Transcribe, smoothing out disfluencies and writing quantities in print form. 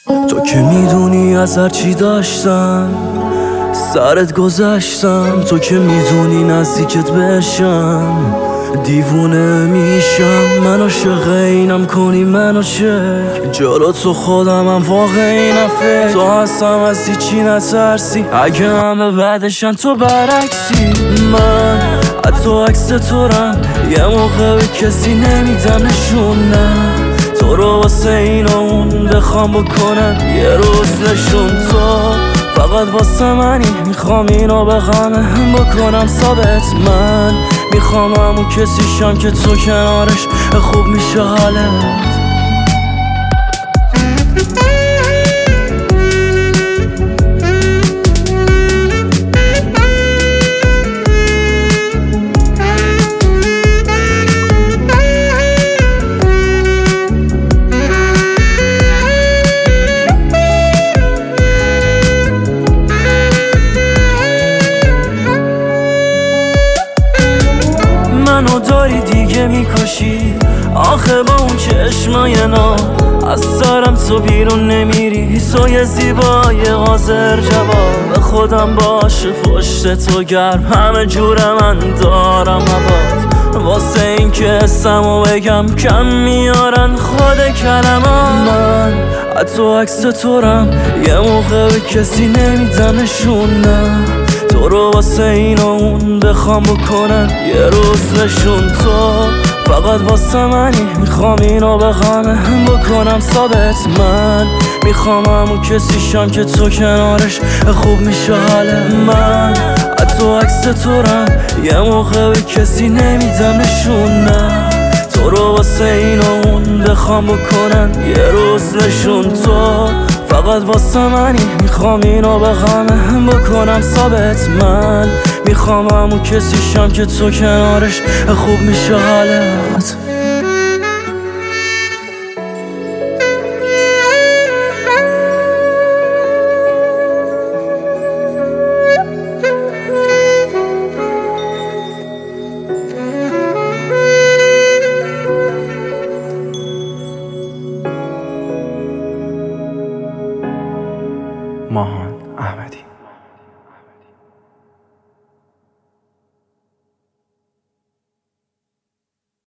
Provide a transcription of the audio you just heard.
تو که میدونی از هر چی داشتم سرت گذشتم، تو که میدونی نزدیکت بشم دیوونه میشم. من عاشق اینم کنی منو چک، جلو تو خودمم واقعی نفکر. تو هستم از هیچی نترسی، اگه همه بعدشن تو برعکسی. من حتی عکس تورم یه موقع به کسی نمیدم نشونم، تو رو واسه این و اون بخوام بکنم یه روز نشون. تو فقط واسه منی، میخوام اینو به غمه بکنم ثابت. من میخوام همون کسیشم که تو کنارش خوب میشه حالت. منو داری دیگه میکشی آخه با اون چشمای نا، از سرم تو بیرون نمیری. سوی زیبای حاضر جواب به خودم باشه پشت تو گرم، همه جور من دارم هوات. واسه این که اسمو بگم کم میارن خود کلمات. من حتی عکس تورم یه موقع به کسی نمیدم نشونم، تو رو واسه این و اون بخوام بکنن یه روز نشون. تو فقط واسه منی، میخوام اینو به غمه بکنم ثابت. من میخوام همون کسیشم که تو کنارش خوب میشه حالت. من حتی عکس تورم یه موقع به کسی نمیدم نشونم، تو رو واسه این و اون بخوام بکنن یه روز نشون. تو فقط واسه منی، میخوام اینو به غمه بکنم ثابت. من میخوام همون کسیشم که تو کنارش خوب میشه حالت. ماهان